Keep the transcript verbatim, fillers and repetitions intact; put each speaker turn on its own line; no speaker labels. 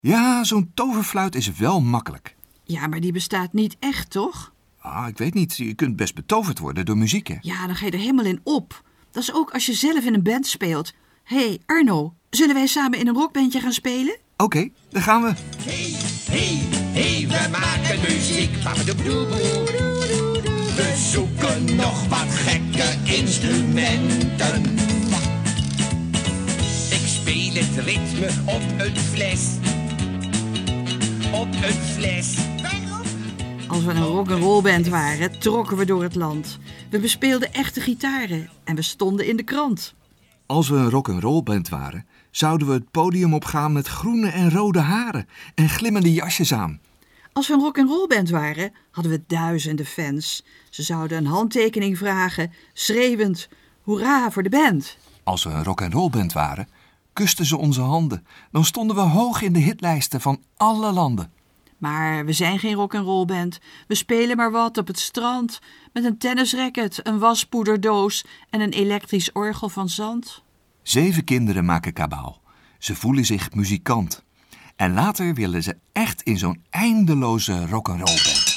Ja, zo'n toverfluit is wel makkelijk.
Ja, maar die bestaat niet echt, toch?
Ah, ik weet niet, je kunt best betoverd worden door muziek, hè?
Ja, dan ga je er helemaal in op. Dat is ook als je zelf in een band speelt. Hé, hey, Arno, zullen wij samen in een rockbandje gaan spelen?
Oké, okay, daar gaan we.
Hey, hey, hey, we maken muziek. Papadoepoedoe. We zoeken nog wat gekke instrumenten. Ik speel het ritme op een fles. Op een fles.
Als we een rock'n'roll-band waren, trokken we door het land. We bespeelden echte gitaren en we stonden in de krant.
Als we een rock'n'roll-band waren, zouden we het podium opgaan met groene en rode haren en glimmende jasjes aan.
Als we een rock'n'roll-band waren, hadden we duizenden fans. Ze zouden een handtekening vragen, schreeuwend, hoera voor de band.
Als we een rock'n'roll-band waren, kusten ze onze handen. Dan stonden we hoog in de hitlijsten van alle landen.
Maar we zijn geen rock'n'roll-band. We spelen maar wat op het strand met een tennisracket, een waspoederdoos en een elektrisch orgel van zand.
Zeven kinderen maken kabaal. Ze voelen zich muzikant. En later willen ze echt in zo'n eindeloze rock'n'roll band.